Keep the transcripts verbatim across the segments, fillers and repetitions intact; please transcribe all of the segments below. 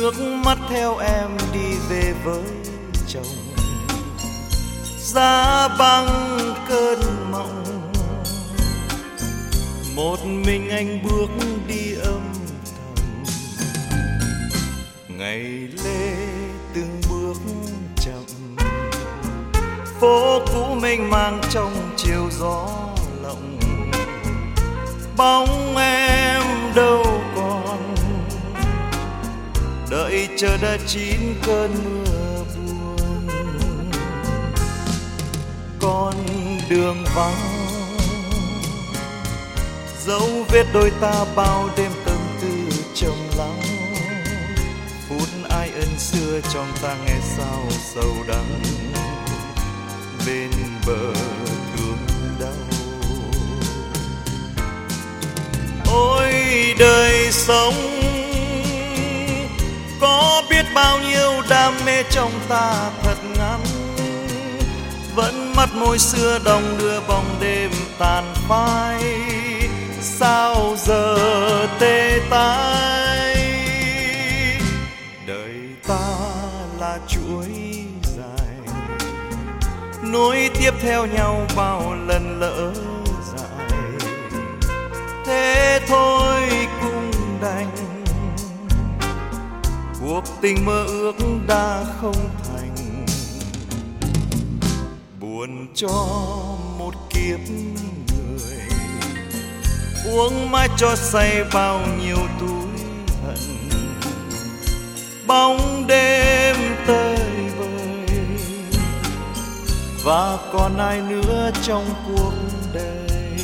nước mắt theo em đi về với chồng, giá băng cơn mộng. Một mình anh bước đi âm thầm, ngày lê từng bước chậm. Phố cũ mênh mang trong chiều gió lộng, bóng em đâu còn, đợi chờ đã chín cơn mưa buồn. Con đường vắng, dấu vết đôi ta bao đêm tâm tư trầm lắng. Phút ai ân xưa trong ta nghe sao sầu đắng, bên bờ thương đau. Ôi đời sống, có biết bao nhiêu đam mê trong ta thật ngắn. Vẫn mắt môi xưa đồng đưa bóng đêm tàn phai, sao giờ tê tái. Đời ta là chuỗi dài, nối tiếp theo nhau bao lần lỡ dại. Thế thôi cũng đành, cuộc tình mơ ước đã không thành. Buồn cho một kiếp người, uống mãi cho say bao nhiêu túi hận. Bóng đêm tơi vơi, và còn ai nữa trong cuộc đời.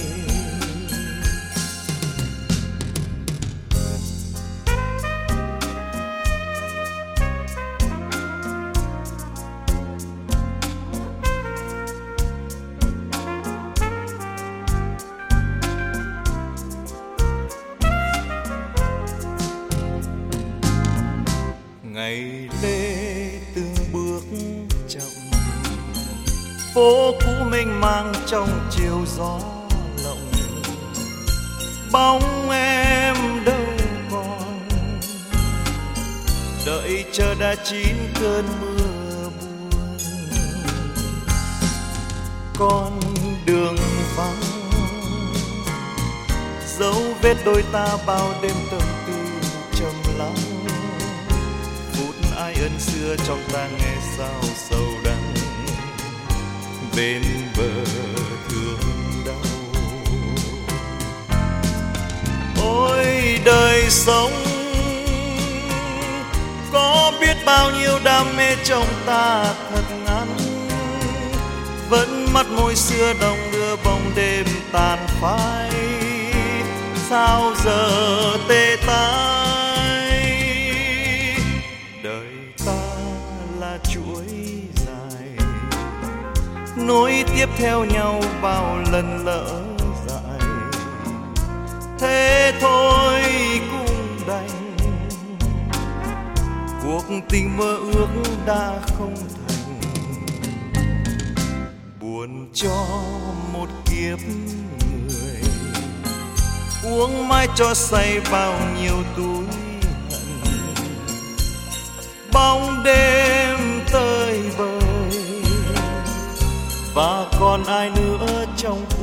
Ngày lê từng bước chậm, phố cũ mênh mang trong chiều gió lộng. Bóng em đâu còn, đợi chờ đã chín cơn mưa buồn. Con đường vắng, dấu vết đôi ta bao đêm tâm tư trầm lắng. Ai ân xưa trong ta nghe sao sầu đắng, bên bờ thương đau. Ôi đời sống, có biết bao nhiêu đam mê trong ta thật ngắn. Vẫn mắt môi xưa đồng đưa bóng đêm tàn phai, sao giờ tê tái. Đời ta là chuỗi dài, nối tiếp theo nhau bao lần lỡ dại. Thế thôi cũng đành, cuộc tình mơ ước đã không thành. Buồn cho một kiếp người, uống mãi cho say bao nhiêu túi hận. Bóng đêm tơi bời, và còn ai nữa trong